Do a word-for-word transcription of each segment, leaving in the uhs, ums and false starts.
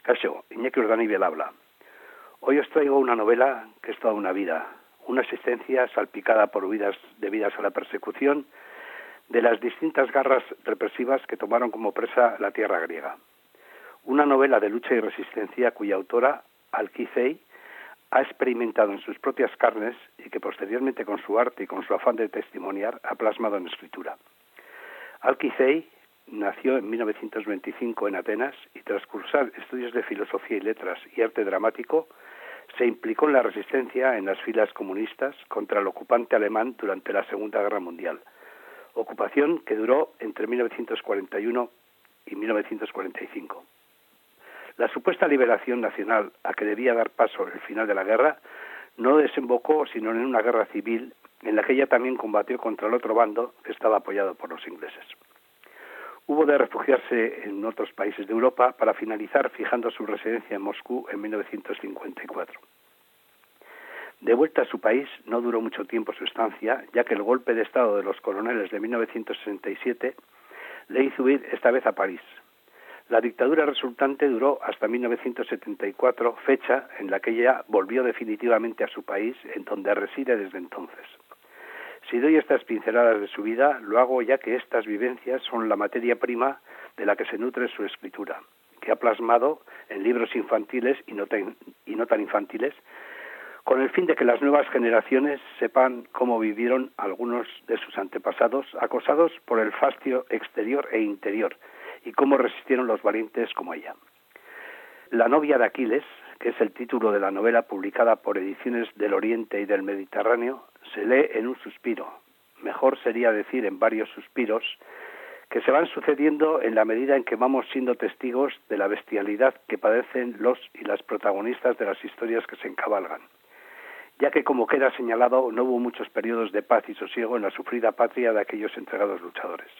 Caixo, Iñaki Urdanivel habla. Hoy os traigo una novela que es toda una vida, una existencia salpicada por huidas debidas a la persecución de las distintas garras represivas que tomaron como presa la tierra griega. Una novela de lucha y resistencia cuya autora, Alquicei, ha experimentado en sus propias carnes y que posteriormente con su arte y con su afán de testimoniar ha plasmado en escritura. Alquicei nació en mil novecientos veinticinco en Atenas y tras cursar estudios de filosofía y letras y arte dramático, se implicó en la resistencia en las filas comunistas contra el ocupante alemán durante la Segunda Guerra Mundial, ocupación que duró entre mil novecientos cuarenta y uno y mil novecientos cuarenta y cinco. La supuesta liberación nacional a que debía dar paso el final de la guerra no desembocó sino en una guerra civil en la que ella también combatió contra el otro bando que estaba apoyado por los ingleses. Hubo de refugiarse en otros países de Europa para finalizar fijando su residencia en Moscú en mil novecientos cincuenta y cuatro. De vuelta a su país no duró mucho tiempo su estancia, ya que el golpe de estado de los coroneles de mil novecientos sesenta y siete le hizo huir esta vez a París. La dictadura resultante duró hasta mil novecientos setenta y cuatro, fecha en la que ella volvió definitivamente a su país, en donde reside desde entonces. Si doy estas pinceladas de su vida, lo hago ya que estas vivencias son la materia prima de la que se nutre su escritura, que ha plasmado en libros infantiles y no tan, y no tan infantiles, con el fin de que las nuevas generaciones sepan cómo vivieron algunos de sus antepasados, acosados por el fastio exterior e interior, y cómo resistieron los valientes como ella. La novia de Aquiles, que es el título de la novela publicada por Ediciones del Oriente y del Mediterráneo, se lee en un suspiro, mejor sería decir en varios suspiros, que se van sucediendo en la medida en que vamos siendo testigos de la bestialidad que padecen los y las protagonistas de las historias que se encabalgan, ya que, como queda señalado, no hubo muchos periodos de paz y sosiego en la sufrida patria de aquellos entregados luchadores.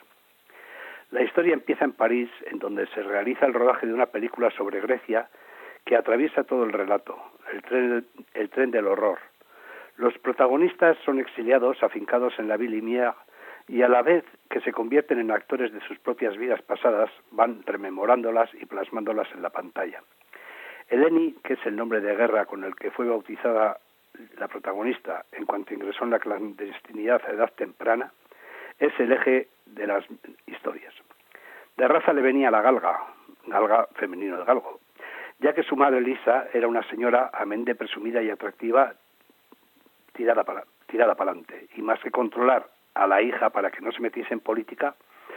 La historia empieza en París, en donde se realiza el rodaje de una película sobre Grecia que atraviesa todo el relato, el tren, el tren del horror. Los protagonistas son exiliados afincados en la Ville Lumière y a la vez que se convierten en actores de sus propias vidas pasadas, van rememorándolas y plasmándolas en la pantalla. Eleni, que es el nombre de guerra con el que fue bautizada la protagonista en cuanto ingresó en la clandestinidad a edad temprana, es el eje de las historias. De raza le venía la galga, galga femenino de galgo, ya que su madre Lisa era una señora amén de presumida y atractiva, tirada para tirada para adelante, y más que controlar a la hija para que no se metiese en política,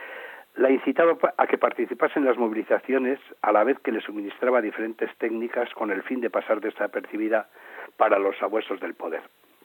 la incitaba a que participase en las movilizaciones a la vez que le suministraba diferentes técnicas con el fin de pasar desapercibida para los sabuesos del poder.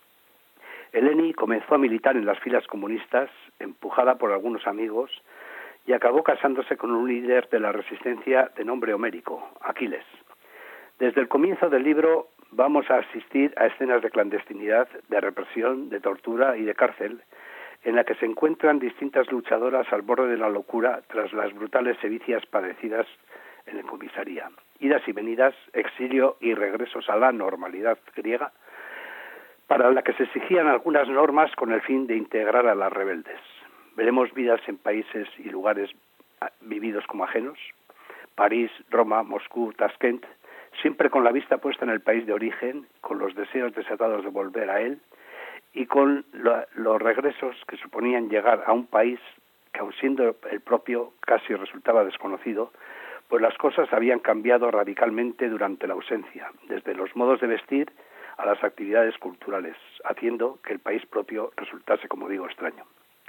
Eleni comenzó a militar en las filas comunistas, empujada por algunos amigos, y acabó casándose con un líder de la resistencia de nombre homérico, Aquiles. Desde el comienzo del libro vamos a asistir a escenas de clandestinidad, de represión, de tortura y de cárcel, en la que se encuentran distintas luchadoras al borde de la locura tras las brutales sevicias padecidas en la comisaría. Idas y venidas, exilio y regresos a la normalidad griega, para la que se exigían algunas normas con el fin de integrar a las rebeldes. Veremos vidas en países y lugares vividos como ajenos, París, Roma, Moscú, Tashkent, siempre con la vista puesta en el país de origen, con los deseos desatados de volver a él y con lo, los regresos que suponían llegar a un país que, aun siendo el propio, casi resultaba desconocido, pues las cosas habían cambiado radicalmente durante la ausencia, desde los modos de vestir a las actividades culturales, haciendo que el país propio resultase, como digo, extraño.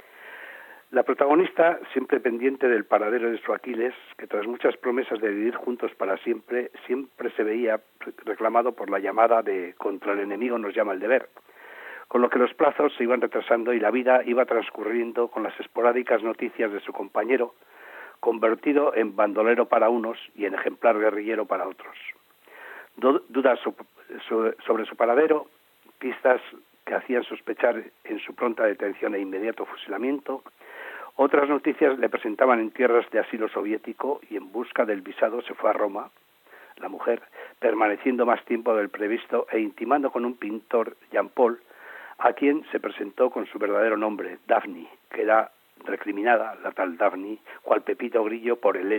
La protagonista, siempre pendiente del paradero de su Aquiles, que tras muchas promesas de vivir juntos para siempre, siempre se veía reclamado por la llamada de contra el enemigo nos llama el deber, con lo que los plazos se iban retrasando y la vida iba transcurriendo con las esporádicas noticias de su compañero, convertido en bandolero para unos y en ejemplar guerrillero para otros. Dudas sobre su paradero, pistas que hacían sospechar en su pronta detención e inmediato fusilamiento. Otras noticias le presentaban en tierras de asilo soviético y en busca del visado se fue a Roma, la mujer, permaneciendo más tiempo del previsto e intimando con un pintor, Jean Paul, a quien se presentó con su verdadero nombre, Daphne, que era recriminada, la tal Daphne, cual Pepito Grillo por Eleni,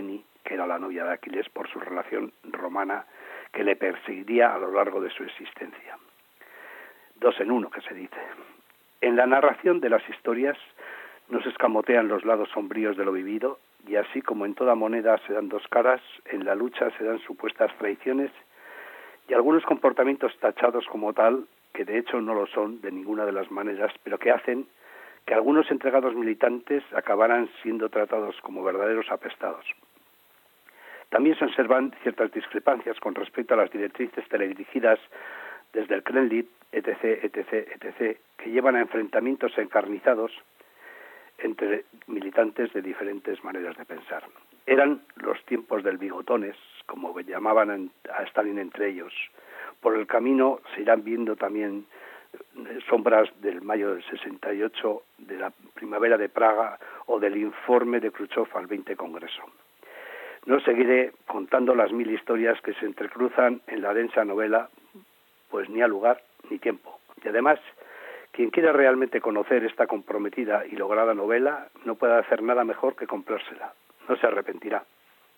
que era la novia de Aquiles, por su relación romana que le perseguiría a lo largo de su existencia. Dos en uno, que se dice. En la narración de las historias no se escamotean los lados sombríos de lo vivido, y así como en toda moneda se dan dos caras, en la lucha se dan supuestas traiciones y algunos comportamientos tachados como tal, que de hecho no lo son de ninguna de las maneras, pero que hacen que algunos entregados militantes acabaran siendo tratados como verdaderos apestados. También se observan ciertas discrepancias con respecto a las directrices teledirigidas desde el Kremlin, etc, etc, etc, que llevan a enfrentamientos encarnizados entre militantes de diferentes maneras de pensar. Eran los tiempos del bigotones, como llamaban a Stalin entre ellos. Por el camino se irán viendo también sombras del mayo del sesenta y ocho, de la primavera de Praga o del informe de Khrushchev al veinte Congreso. No seguiré contando las mil historias que se entrecruzan en la densa novela, pues ni ha lugar ni tiempo. Y además, quien quiera realmente conocer esta comprometida y lograda novela no puede hacer nada mejor que comprársela. No se arrepentirá.